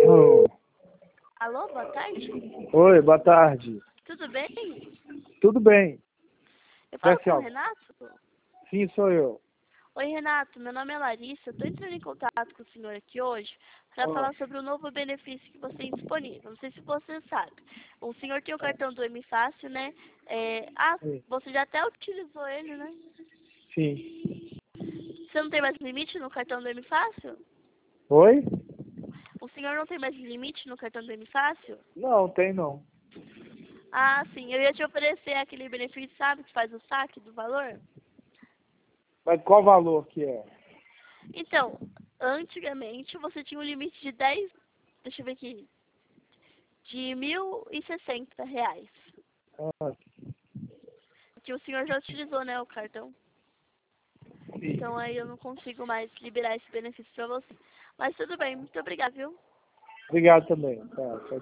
Alô? Alô, boa tarde. Oi, boa tarde. Tudo bem? Tudo bem? Eu falo Preste com o alto. Renato? Sim, sou eu. Oi, Renato. Meu nome é Larissa. Estou entrando em contato com o senhor aqui hoje para falar sobre o novo benefício que você tem disponível. Não sei se você sabe. O senhor tem o cartão do M Fácil, né? Sim. Você já até utilizou ele, né? Sim. Você não tem mais limite no cartão do M Fácil? Oi? O senhor não tem mais limite no cartão do M Fácil? Não, tem não. Ah, sim. Eu ia te oferecer aquele benefício, sabe, que faz o saque do valor? Mas qual valor que é? Então, antigamente você tinha um limite de 10, deixa eu ver aqui, de R$ 1.060. Ah, Que o senhor já utilizou, né, o cartão. sim. Então aí eu não consigo mais liberar esse benefício para você. Mas tudo bem, muito obrigada, viu? Obrigado também. Tá, tchau.